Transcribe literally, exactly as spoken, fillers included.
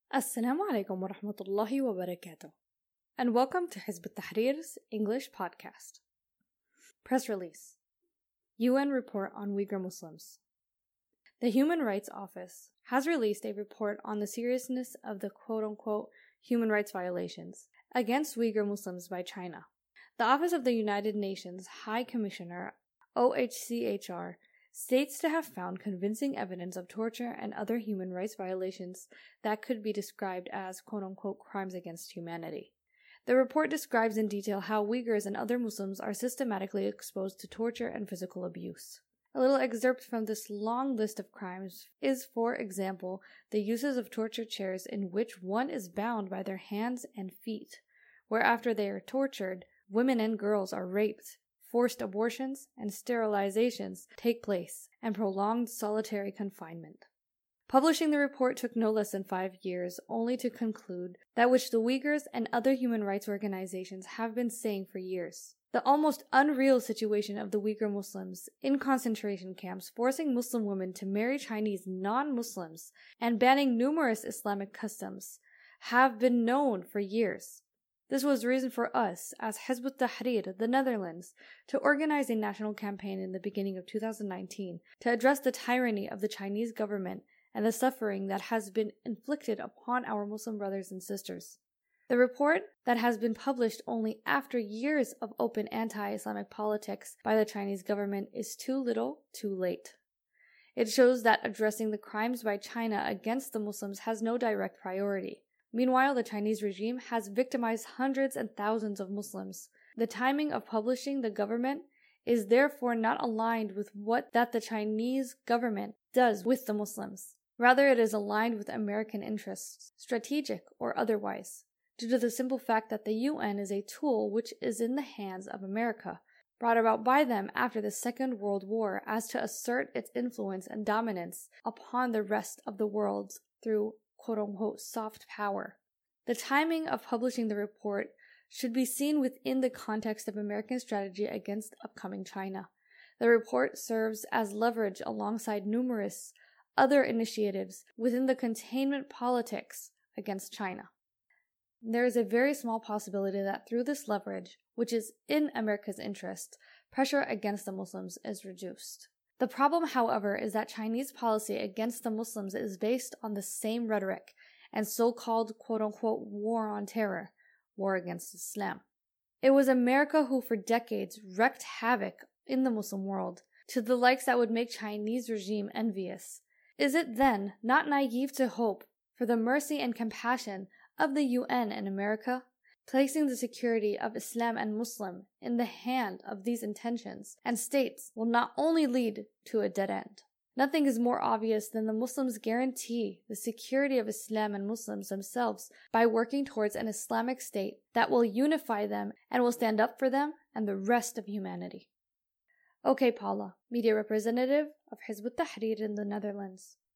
Assalamu alaikum wa rahmatullahi wa barakatuh, and welcome to Hizb ut-Tahrir's English podcast. Press release. U N report on Uyghur Muslims. The Human Rights Office has released a report on the seriousness of the quote-unquote human rights violations against Uyghur Muslims by China. The Office of the United Nations High Commissioner, O H C H R, states to have found convincing evidence of torture and other human rights violations that could be described as quote-unquote crimes against humanity. The report describes in detail how Uyghurs and other Muslims are systematically exposed to torture and physical abuse. A little excerpt from this long list of crimes is, for example, the uses of torture chairs in which one is bound by their hands and feet, where after they are tortured, women and girls are raped, forced abortions and sterilizations take place, and prolonged solitary confinement. Publishing the report took no less than five years, only to conclude that which the Uyghurs and other human rights organizations have been saying for years. The almost unreal situation of the Uyghur Muslims in concentration camps forcing Muslim women to marry Chinese non-Muslims and banning numerous Islamic customs have been known for years. This was reason for us, as Hizb ut-Tahrir, the Netherlands, to organize a national campaign in the beginning of two thousand nineteen to address the tyranny of the Chinese government and the suffering that has been inflicted upon our Muslim brothers and sisters. The report, that has been published only after years of open anti-Islamic politics by the Chinese government, is too little, too late. It shows that addressing the crimes by China against the Muslims has no direct priority. Meanwhile, the Chinese regime has victimized hundreds and thousands of Muslims. The timing of publishing the government is therefore not aligned with what that the Chinese government does with the Muslims. Rather, it is aligned with American interests, strategic or otherwise, due to the simple fact that the U N is a tool which is in the hands of America, brought about by them after the Second World War as to assert its influence and dominance upon the rest of the world through quote-unquote soft power. The timing of publishing the report should be seen within the context of American strategy against upcoming China. The report serves as leverage alongside numerous other initiatives within the containment politics against China. There is a very small possibility that through this leverage, which is in America's interest, pressure against the Muslims is reduced. The problem, however, is that Chinese policy against the Muslims is based on the same rhetoric and so-called quote-unquote war on terror, war against Islam. It was America who for decades wreaked havoc in the Muslim world, to the likes that would make Chinese regime envious. Is it then not naive to hope for the mercy and compassion of the U N and America? Placing the security of Islam and Muslim in the hand of these intentions and states will not only lead to a dead end. Nothing is more obvious than the Muslims guarantee the security of Islam and Muslims themselves by working towards an Islamic state that will unify them and will stand up for them and the rest of humanity. Okay, Paula, media representative of Hizb ut-Tahrir in the Netherlands.